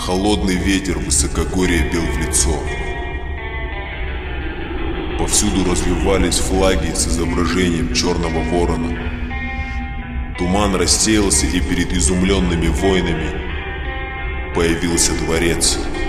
холодный ветер высокогорья бил в лицо. Повсюду развивались флаги с изображением черного ворона. Туман рассеялся, и перед изумленными воинами появился дворец.